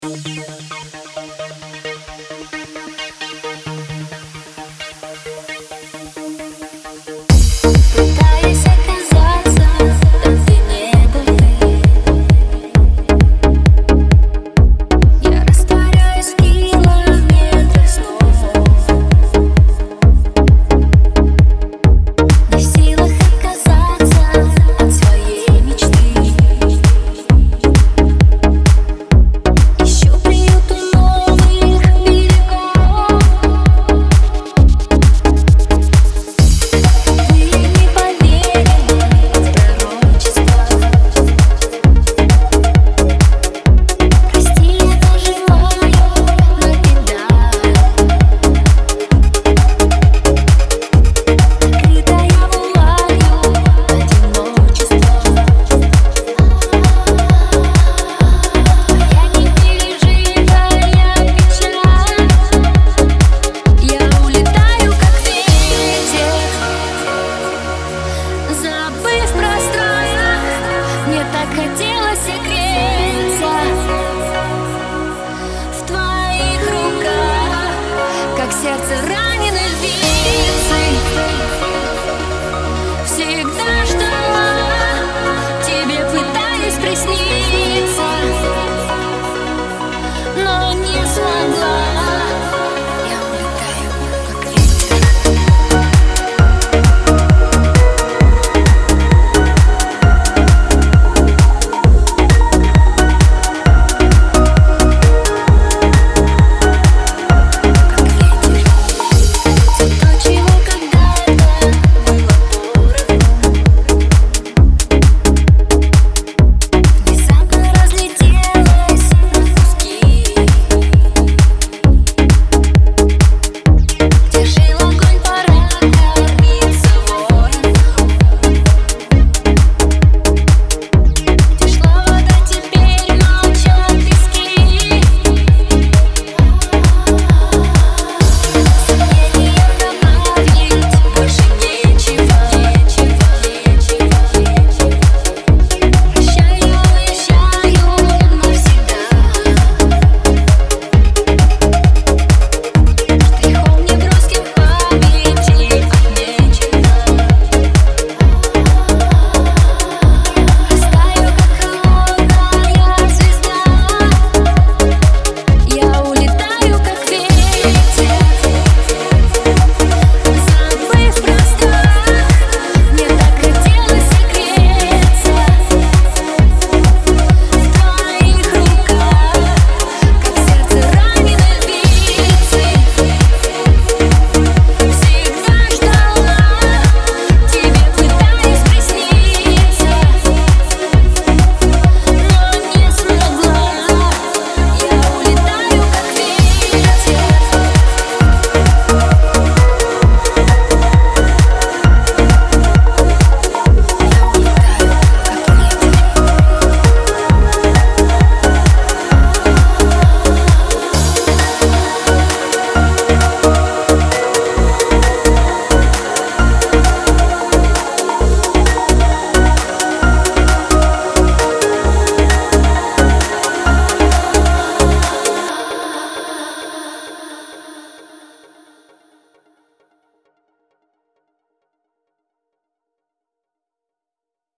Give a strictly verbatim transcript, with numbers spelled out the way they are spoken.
Пытаясь оказаться там, где не был ты, я растворяюсь в километрах снов. Не в силах отказаться от своей мечты. Ищу приют у новых берегов. Ты не поверил в пророчество. Прости, я доживаю навсегда. Накрытая вуалью одиночества. Моя непережитая печаль. Я улетаю, как ветер, забыв про страх. Мне так хотелось согреться в твоих руках, как сердце раненой львицы. Всегда ждала, тебе пытаюсь присниться, но не смогла.